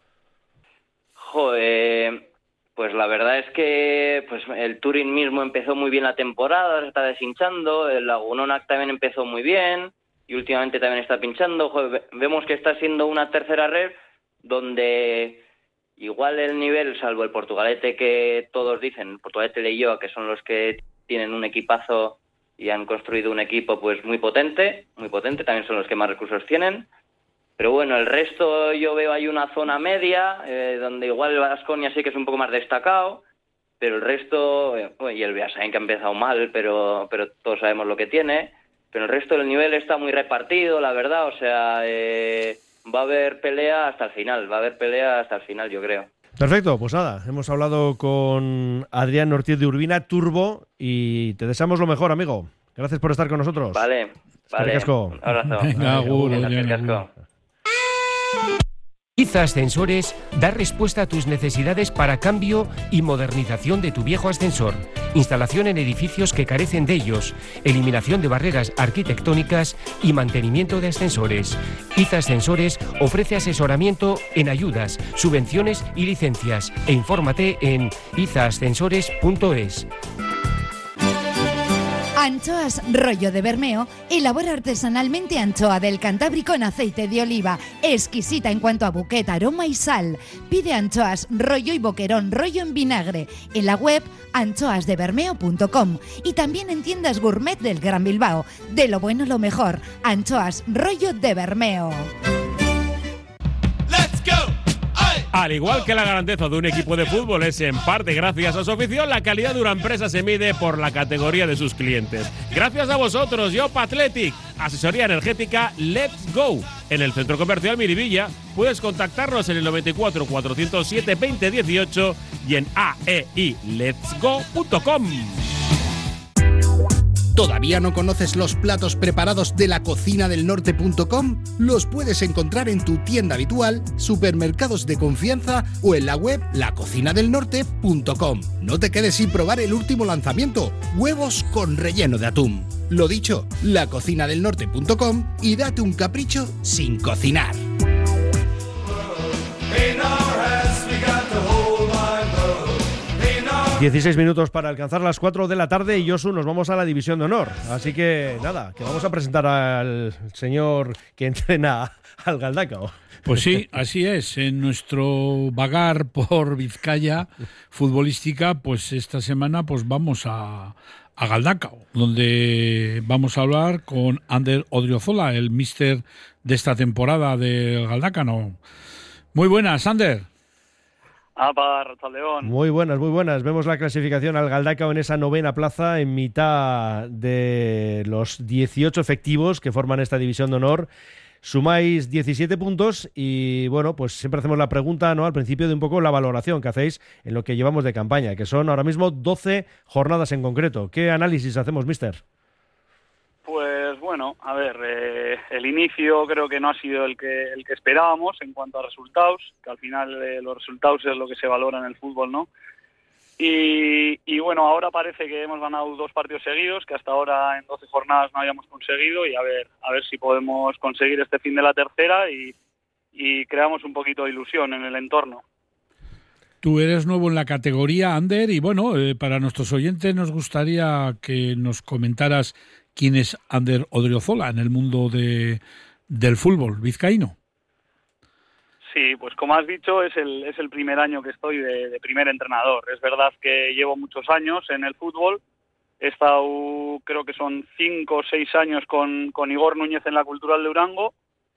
Pues la verdad es que pues el Turín mismo empezó muy bien la temporada, se está deshinchando, el Lagunonac también empezó muy bien y últimamente también está pinchando. Vemos que está siendo una tercera red donde igual el nivel, salvo el Portugalete que todos dicen, Portugalete y Leioa, que son los que tienen un equipazo y han construido un equipo pues muy potente, también son los que más recursos tienen. Pero bueno, el resto yo veo ahí una zona media, donde igual el Baskonia sí que es un poco más destacado, pero el resto, y el Beasain que ha empezado mal, pero todos sabemos lo que tiene, pero el resto del nivel está muy repartido, la verdad, o sea, va a haber pelea hasta el final, yo creo. Perfecto, pues nada, hemos hablado con Adrián Ortiz de Urbina, Turbo, y te deseamos lo mejor, amigo. Gracias por estar con nosotros. Vale. Un abrazo. Venga, agur. IZA Ascensores da respuesta a tus necesidades para cambio y modernización de tu viejo ascensor, instalación en edificios que carecen de ellos, eliminación de barreras arquitectónicas y mantenimiento de ascensores. IZA Ascensores ofrece asesoramiento en ayudas, subvenciones y licencias, e infórmate en izaascensores.es. Anchoas Rollo de Bermeo elabora artesanalmente anchoa del Cantábrico en aceite de oliva, exquisita en cuanto a buquet, aroma y sal. Pide anchoas rollo y boquerón rollo en vinagre en la web anchoasdebermeo.com y también en tiendas gourmet del Gran Bilbao. De lo bueno lo mejor, Anchoas Rollo de Bermeo. Al igual que la grandeza de un equipo de fútbol es en parte gracias a su afición, la calidad de una empresa se mide por la categoría de sus clientes. Gracias a vosotros, Yopa Athletic, asesoría energética Let's Go. En el Centro Comercial Miribilla puedes contactarnos en el 94 407 2018 y en aeiletsgo.com. ¿Todavía no conoces los platos preparados de lacocinadelnorte.com? Los puedes encontrar en tu tienda habitual, supermercados de confianza o en la web lacocinadelnorte.com. No te quedes sin probar el último lanzamiento, huevos con relleno de atún. Lo dicho, lacocinadelnorte.com y date un capricho sin cocinar. 16 minutos para alcanzar las 4 de la tarde y Josu, nos vamos a la División de Honor. Así que nada, que vamos a presentar al señor que entrena al Galdacao. Pues sí, así es. En nuestro vagar por Vizcaya futbolística, pues esta semana pues vamos a Galdacao, donde vamos a hablar con Ander Odriozola, el míster de esta temporada del Galdacano. Muy buenas, Ander. Muy buenas. Vemos la clasificación al Galdacao en esa 9ª plaza, en mitad de los 18 efectivos que forman esta División de Honor. Sumáis 17 puntos y, bueno, pues siempre hacemos la pregunta, ¿no?, al principio, de un poco la valoración que hacéis en lo que llevamos de campaña, que son ahora mismo 12 jornadas en concreto. ¿Qué análisis hacemos, mister? Pues bueno, a ver, el inicio creo que no ha sido el que esperábamos en cuanto a resultados, que al final los resultados es lo que se valora en el fútbol, ¿no? Y bueno, ahora parece que hemos ganado 2 partidos seguidos, que hasta ahora en 12 jornadas no habíamos conseguido, y a ver si podemos conseguir este fin de la tercera y creamos un poquito de ilusión en el entorno. Tú eres nuevo en la categoría, Ander, y bueno, para nuestros oyentes nos gustaría que nos comentaras quién es Ander Odriozola en el mundo del fútbol vizcaíno. Sí, pues como has dicho, es el primer año que estoy de primer entrenador. Es verdad que llevo muchos años en el fútbol. He estado, creo que son 5 o 6 años con Igor Núñez en la Cultural de Durango.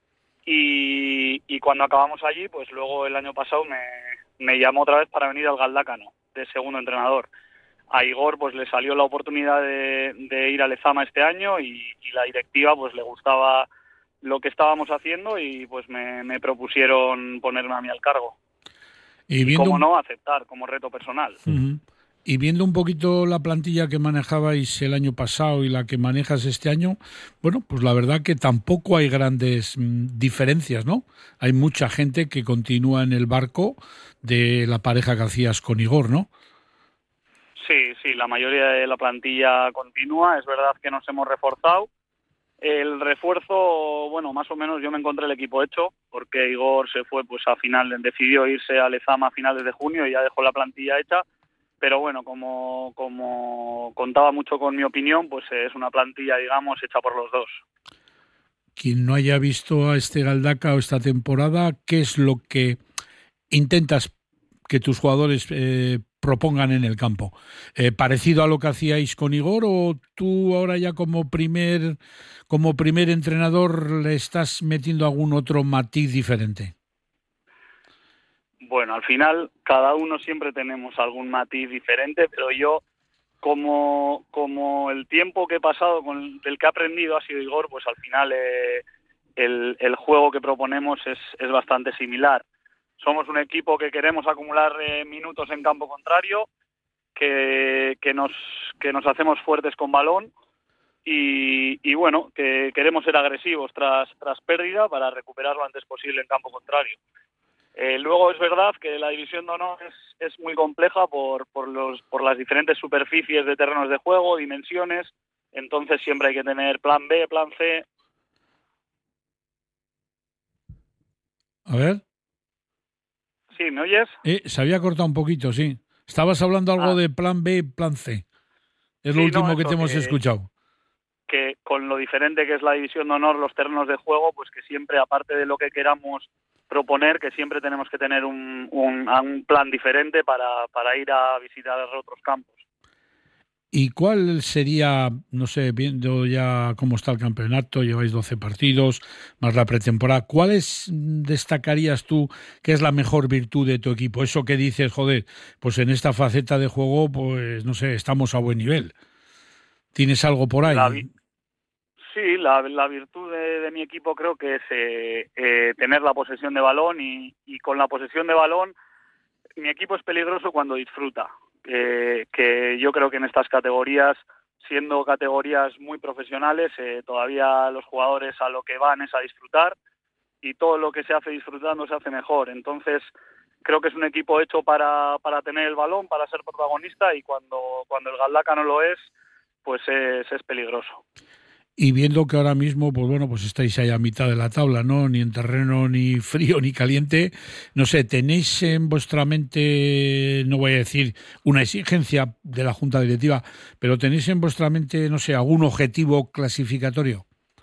Y cuando acabamos allí, pues luego el año pasado me llamó otra vez para venir al Galdacano, de segundo entrenador. A Igor pues le salió la oportunidad de ir a Lezama este año y la directiva pues le gustaba lo que estábamos haciendo y pues me propusieron ponerme a mí al cargo. Y cómo no, aceptar como reto personal. Uh-huh. Y viendo un poquito la plantilla que manejabais el año pasado y la que manejas este año, bueno, pues la verdad que tampoco hay grandes diferencias, ¿no? Hay mucha gente que continúa en el barco de la pareja que hacías con Igor, ¿no? Sí, la mayoría de la plantilla continúa. Es verdad que nos hemos reforzado. El refuerzo, bueno, más o menos yo me encontré el equipo hecho, porque Igor se fue, pues decidió irse a Lezama a finales de junio y ya dejó la plantilla hecha. Pero bueno, como contaba mucho con mi opinión, pues es una plantilla, digamos, hecha por los dos. Quien no haya visto a este Galdacao esta temporada, ¿qué es lo que intentas que tus jugadores propongan en el campo? ¿Parecido a lo que hacíais con Igor o tú ahora ya como primer entrenador le estás metiendo algún otro matiz diferente? Bueno, al final cada uno siempre tenemos algún matiz diferente, pero yo como el tiempo que he pasado del que he aprendido ha sido Igor, pues al final el juego que proponemos es bastante similar. Somos un equipo que queremos acumular minutos en campo contrario, que nos hacemos fuertes con balón y bueno, que queremos ser agresivos tras pérdida para recuperar lo antes posible en campo contrario. Luego es verdad que la división de honor es muy compleja por las diferentes superficies de terrenos de juego, dimensiones, entonces siempre hay que tener plan B, plan C. A ver. Sí, ¿me oyes? Se había cortado un poquito, sí. Estabas hablando algo de plan B, plan C. Es lo último que te hemos escuchado. Que con lo diferente que es la división de honor, los terrenos de juego, pues que siempre, aparte de lo que queramos proponer, que siempre tenemos que tener un plan diferente para ir a visitar otros campos. ¿Y cuál sería, no sé, viendo ya cómo está el campeonato, lleváis 12 partidos, más la pretemporada, ¿cuáles destacarías tú que es la mejor virtud de tu equipo? Eso que dices, joder, pues en esta faceta de juego, pues no sé, estamos a buen nivel. ¿Tienes algo por ahí? Sí, la virtud de mi equipo creo que es tener la posesión de balón y con la posesión de balón mi equipo es peligroso cuando disfruta. Que yo creo que en estas categorías, siendo categorías muy profesionales, todavía los jugadores a lo que van es a disfrutar y todo lo que se hace disfrutando se hace mejor. Entonces creo que es un equipo hecho para tener el balón, para ser protagonista y cuando el Galdacano no lo es, pues es peligroso. Y viendo que ahora mismo, pues bueno, pues estáis ahí a mitad de la tabla, ¿no? Ni en terreno ni frío ni caliente. No sé, ¿tenéis en vuestra mente, no voy a decir una exigencia de la Junta Directiva, pero tenéis en vuestra mente, no sé, algún objetivo clasificatorio?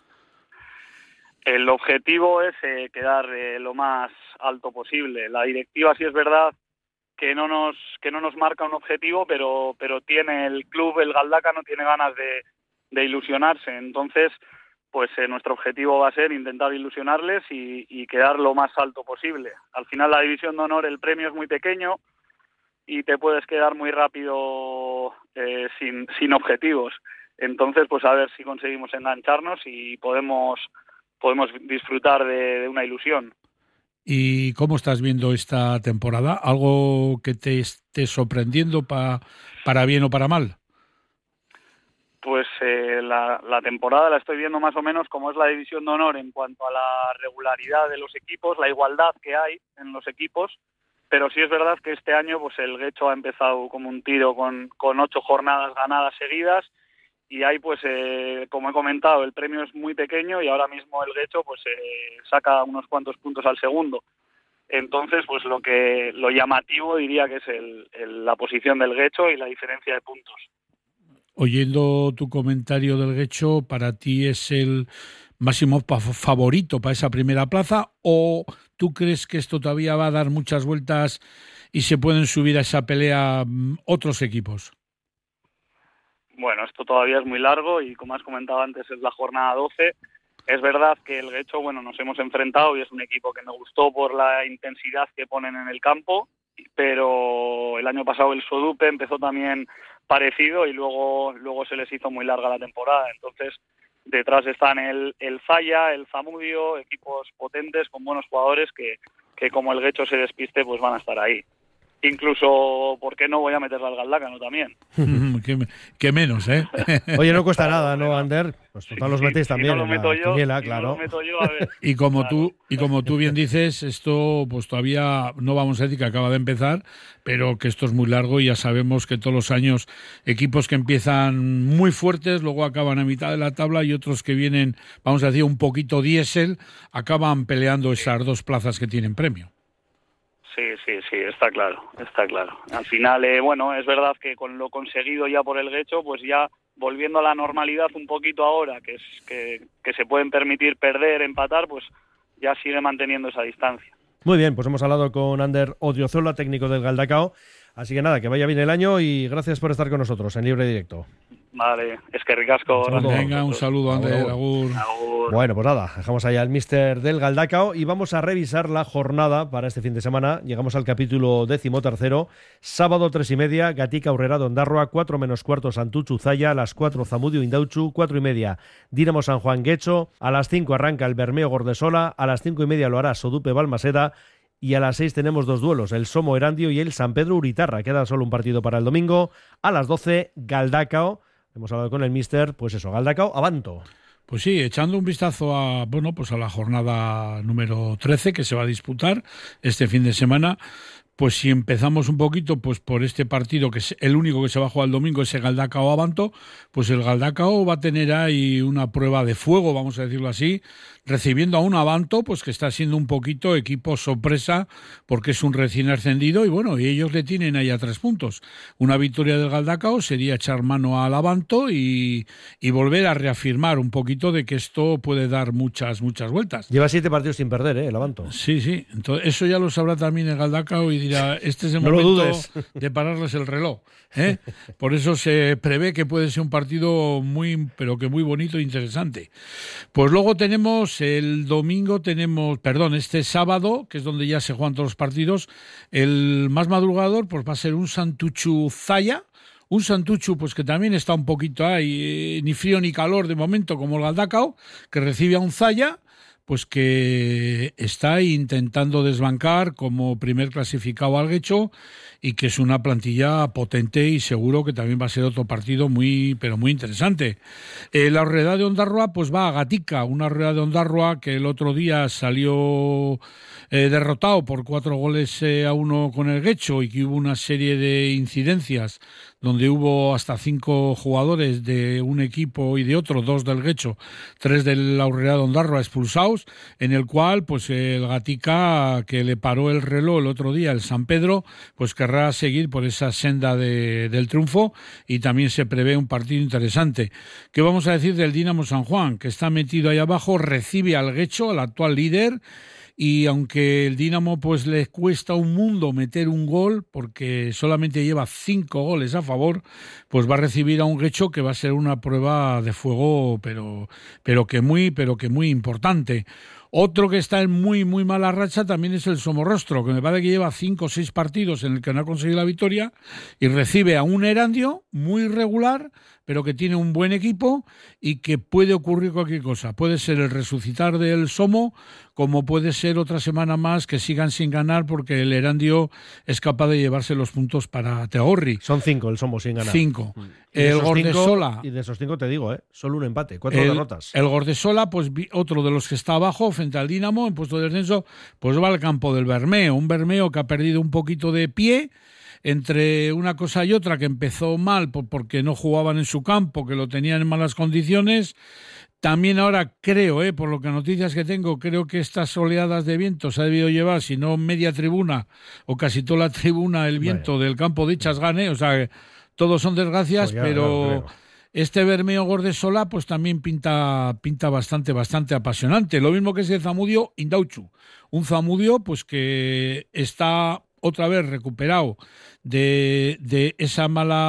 El objetivo es quedar lo más alto posible. La directiva sí es verdad que no nos marca un objetivo, pero tiene el club, el Galdakao, tiene ganas de ilusionarse. Entonces, pues nuestro objetivo va a ser intentar ilusionarles y quedar lo más alto posible. Al final, la división de honor, el premio es muy pequeño y te puedes quedar muy rápido sin objetivos. Entonces, pues a ver si conseguimos engancharnos y podemos disfrutar de una ilusión. ¿Y cómo estás viendo esta temporada? ¿Algo que te esté sorprendiendo para bien o para mal? Pues la temporada la estoy viendo más o menos como es la división de honor en cuanto a la regularidad de los equipos, la igualdad que hay en los equipos, pero sí es verdad que este año pues el Guecho ha empezado como un tiro con 8 jornadas ganadas seguidas y ahí pues como he comentado el premio es muy pequeño y ahora mismo el Guecho pues saca unos cuantos puntos al segundo. Entonces pues lo llamativo diría que es la posición del Guecho y la diferencia de puntos. Oyendo tu comentario del Guecho, ¿para ti es el máximo favorito para esa primera plaza o tú crees que esto todavía va a dar muchas vueltas y se pueden subir a esa pelea otros equipos? Bueno, esto todavía es muy largo y como has comentado antes es la jornada 12. Es verdad que el Guecho, bueno, nos hemos enfrentado y es un equipo que me gustó por la intensidad que ponen en el campo, pero el año pasado el Sodupe empezó también parecido y luego se les hizo muy larga la temporada. Entonces, detrás están el Zaya, el Zamudio, equipos potentes con buenos jugadores que como el Guecho se despiste, pues van a estar ahí. Incluso, ¿por qué no voy a meterla al Galdakao también? que menos, ¿eh? Oye, no cuesta nada, ¿no, Ander? Pues total los metéis también si no lo meto en la quiniela, si claro. no lo meto yo, a ver. Y como tú bien dices, esto pues todavía no vamos a decir que acaba de empezar, pero que esto es muy largo y ya sabemos que todos los años equipos que empiezan muy fuertes, luego acaban a mitad de la tabla y otros que vienen, vamos a decir, un poquito diésel, acaban peleando esas 2 plazas que tienen premio. Sí, está claro. Al final, bueno, es verdad que con lo conseguido ya por el Guecho, pues ya volviendo a la normalidad un poquito ahora, que se pueden permitir perder, empatar, pues ya sigue manteniendo esa distancia. Muy bien, pues hemos hablado con Ander Odriozola, técnico del Galdakao. Así que nada, que vaya bien el año y gracias por estar con nosotros en Libre Directo. Vale, es que ricasco. Venga, un saludo, Ander. Agur. Bueno, pues nada, dejamos allá al míster del Galdakao y vamos a revisar la jornada para este fin de semana. Llegamos al capítulo 13º, sábado 3:30, Gatica Aurrera Ondarroa, 4 menos cuarto Santuchu Zaya, a las 4 Zamudio Indauchu, 4:30 Dinamo San Juan Guecho, a las 5 arranca el Bermeo Gordesola, a las 5:30 lo hará Sodupe Balmaseda y a las 6 tenemos 2 duelos, el Somo Erandio y el San Pedro Uritarra. Queda solo un partido para el domingo. A las 12, Galdakao. Hemos hablado con el míster, pues eso, Galdakao, Abanto. Pues sí, echando un vistazo a la jornada número 13 que se va a disputar este fin de semana. Pues si empezamos un poquito pues por este partido, que es el único que se va a jugar el domingo, ese Galdakao Abanto, pues el Galdakao va a tener ahí una prueba de fuego, vamos a decirlo así, recibiendo a un Abanto pues que está siendo un poquito equipo sorpresa porque es un recién ascendido y bueno, y ellos le tienen ahí a 3 puntos. Una victoria del Galdakao sería echar mano al Abanto y volver a reafirmar un poquito de que esto puede dar muchas vueltas. Lleva 7 partidos sin perder, el Abanto. Sí, entonces eso ya lo sabrá también el Galdakao y dirá, este es el momento de pararles el reloj, ¿eh? Por eso se prevé que puede ser un partido muy bonito e interesante. Pues luego tenemos este sábado, que es donde ya se juegan todos los partidos, el más madrugador pues va a ser un Santuchu Zaya. Un Santuchu pues que también está un poquito ahí, ni frío ni calor de momento como el Galdakao, que recibe a un Zaya pues que está intentando desbancar como primer clasificado al Guecho y que es una plantilla potente y seguro que también va a ser otro partido muy interesante. La Horreda de Ondarroa pues va a Gatica, una Horreda de Ondarroa que el otro día salió derrotado por 4-1 con el Guecho y que hubo una serie de incidencias donde hubo hasta 5 jugadores de un equipo y de otro, 2 del Guecho, 3 de la Horreda de Ondarroa expulsados, en el cual pues el Gatica, que le paró el reloj el otro día, el San Pedro, pues querrá seguir por esa senda del triunfo y también se prevé un partido interesante. ¿Qué vamos a decir del Dinamo San Juan? Que está metido ahí abajo, recibe al Guecho, al actual líder, y aunque el Dinamo pues le cuesta un mundo meter un gol porque solamente lleva 5 goles a favor, pues va a recibir a un Guecho que va a ser una prueba de fuego pero que muy importante. Otro que está en muy mala racha también es el Somorrostro, que me parece que lleva 5 o 6 partidos en el que no ha conseguido la victoria y recibe a un Erandio muy regular, pero que tiene un buen equipo y que puede ocurrir cualquier cosa. Puede ser el resucitar del Somo, como puede ser otra semana más que sigan sin ganar porque el Erandio es capaz de llevarse los puntos para Teogorri. Son 5 el Somo sin ganar. 5. El Gordesola. Y de esos 5 te digo, solo un empate, 4 derrotas. El Gordesola, pues otro de los que está abajo, frente al Dinamo, en puesto de descenso, pues va al campo del Bermeo. Un Bermeo que ha perdido un poquito de pie entre una cosa y otra, que empezó mal porque no jugaban en su campo, que lo tenían en malas condiciones. También ahora creo, por lo que noticias que tengo, creo que estas oleadas de viento se ha debido llevar, si no media tribuna o casi toda la tribuna, el viento del campo de Ichasgane. O sea, todos son desgracias, pues pero este Bermeo Gordesola pues también pinta bastante apasionante. Lo mismo que ese Zamudio Indauchu. Un Zamudio pues que está otra vez recuperado de ese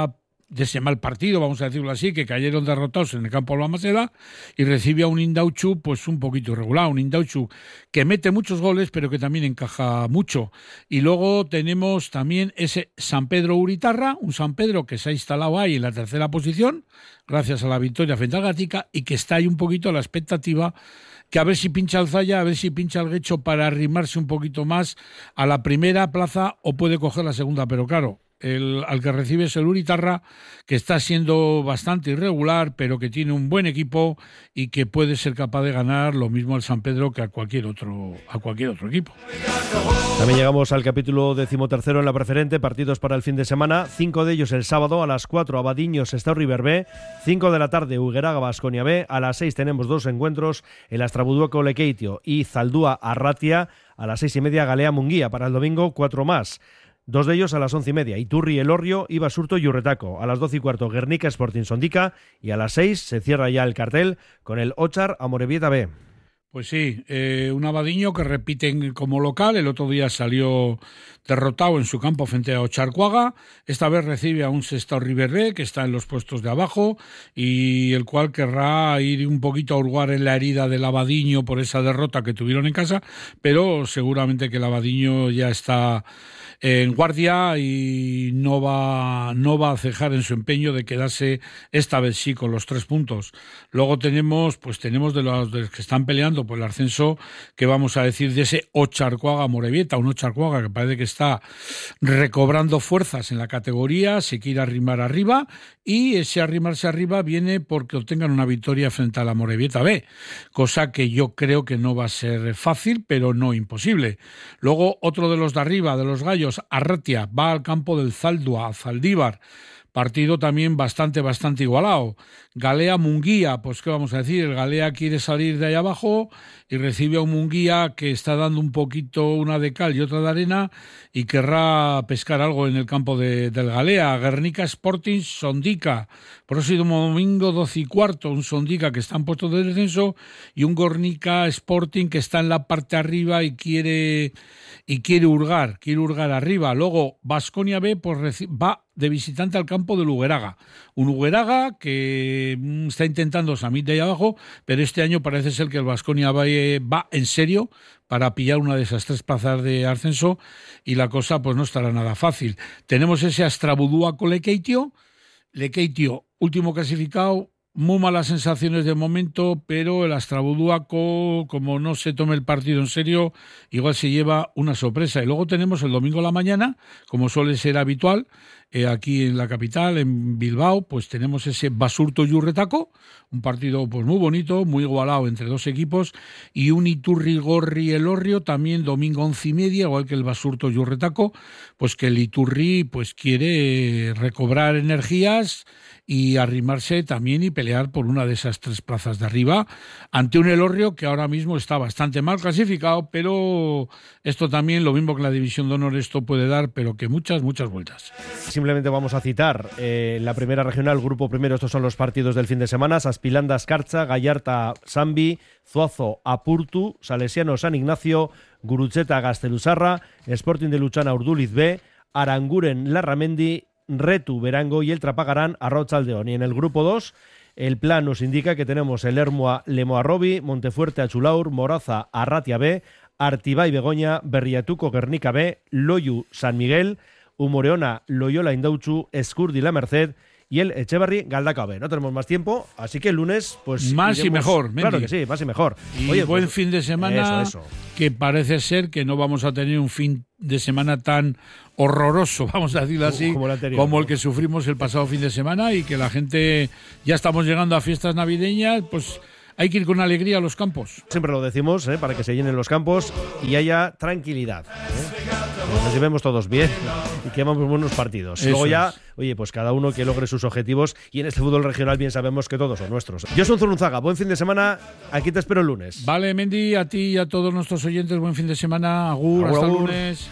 mal partido, vamos a decirlo así, que cayeron derrotados en el campo de la Maseda, y recibe a un Indauchu pues un poquito irregular, un Indauchu que mete muchos goles pero que también encaja mucho. Y luego tenemos también ese San Pedro Uritarra, un San Pedro que se ha instalado ahí en la tercera posición gracias a la victoria frente al Gatica y que está ahí un poquito a la expectativa que a ver si pincha el Zaya, a ver si pincha el Guecho para arrimarse un poquito más a la primera plaza o puede coger la segunda, pero claro, al que recibe es el Uritarra, que está siendo bastante irregular, pero que tiene un buen equipo y que puede ser capaz de ganar lo mismo al San Pedro que a cualquier otro equipo. También llegamos al capítulo 13º en la preferente, partidos para el fin de semana, 5 de ellos el sábado a las 4 Abadiños Sestao River B, 5 de la tarde Hugueraga Baskonia B, a las 6 tenemos 2 encuentros, el Astrabudueco Lekeitio y Zaldúa Arratia, a las 6:30 Galea Munguía, para el domingo 4 más. 2 de ellos a las 11:30, Iturri Elorrio y Basurto Yurretaco. A las 12:15 Guernica Sporting Sondica y a las 6 se cierra ya el cartel con el Ochar Amorebieta B. Pues sí, un Abadiño que repiten como local, el otro día salió derrotado en su campo frente a Ocharcuaga, esta vez recibe a un Sestao River B que está en los puestos de abajo y el cual querrá ir un poquito a hurgar en la herida del Abadiño por esa derrota que tuvieron en casa, pero seguramente que el Abadiño ya está en guardia y no va a cejar en su empeño de quedarse esta vez sí con los 3 puntos. Luego tenemos de los que están peleando por el ascenso, que vamos a decir de ese Ocharcuaga Morevieta, un Ocharcuaga que parece que está recobrando fuerzas en la categoría, se quiere arrimar arriba y ese arrimarse arriba viene porque obtengan una victoria frente a la Morevieta B, cosa que yo creo que no va a ser fácil, pero no imposible. Luego otro de los de arriba, de los gallos, Arratia, va al campo del Zaldúa, a Zaldívar. Partido también bastante igualado. Galea Munguía, pues qué vamos a decir, el Galea quiere salir de ahí abajo y recibe a un Munguía que está dando un poquito una de cal y otra de arena y querrá pescar algo en el campo del Galea. Guernica Sporting Sondica, próximo domingo 12:15, un Sondica que está en puesto de descenso y un Guernica Sporting que está en la parte arriba y quiere hurgar arriba. Luego Baskonia B pues va de visitante al campo del Hugueraga. Un Hugueraga que está intentando salir de ahí abajo, pero este año parece ser que el Baskonia va en serio para pillar una de esas 3 plazas de ascenso y la cosa pues no estará nada fácil. Tenemos ese Astrabudúa con Lekeitio, último clasificado, muy malas sensaciones de momento, pero el Astrabuduaco, como no se tome el partido en serio, igual se lleva una sorpresa. Y luego tenemos el domingo a la mañana, como suele ser habitual, aquí en la capital, en Bilbao, pues tenemos ese Basurto-Yurretaco, un partido pues muy bonito, muy igualado entre dos equipos, y un Iturri-Gorri-Elorrio, también domingo 11:30, igual que el Basurto-Yurretaco, pues que el Iturri pues quiere recobrar energías y arrimarse también y pelear por una de esas 3 plazas de arriba ante un Elorrio que ahora mismo está bastante mal clasificado, pero esto también, lo mismo que la División de Honor, esto puede dar, pero que muchas vueltas. Simplemente vamos a citar la primera regional, grupo primero, estos son los partidos del fin de semana: Saspilanda, Escarcha, Gallarta, Sambi, Zuazo, Apurtu, Salesiano, San Ignacio, Gurutzeta, Gazteluzarra, Sporting de Luchana, Urduliz B, Aranguren, Larramendi, Retu, Berango y el Trapagarán, Arrautsaldeón. Y en el grupo 2, el plan nos indica que tenemos el Ermua, Lemoarrobi, Montefuerte, Achulaur, Moraza, Arratia B, Artibay, Begoña, Berriatuco, Guernica B, Loiu, San Miguel, Umoreona, Loyola, Indautxu, Escurdi, La Merced y el Echeverri, Galdacao B. No tenemos más tiempo, así que el lunes pues más iremos, y mejor, Mendy. Claro que sí, más y mejor. Y oye, buen fin de semana, eso. Que parece ser que no vamos a tener un fin de semana tan horroroso, vamos a decirlo así, como el que sufrimos el pasado fin de semana, y que la gente, ya estamos llegando a fiestas navideñas, pues hay que ir con alegría a los campos. Siempre lo decimos, para que se llenen los campos y haya tranquilidad. Nos llevemos todos bien y que hagamos buenos partidos. Eso Luego ya, oye, pues cada uno que logre sus objetivos, y en este fútbol regional bien sabemos que todos son nuestros. Yo soy Zurunzaga, buen fin de semana, aquí te espero el lunes. Vale, Mendy, a ti y a todos nuestros oyentes, buen fin de semana, agur, hasta el lunes.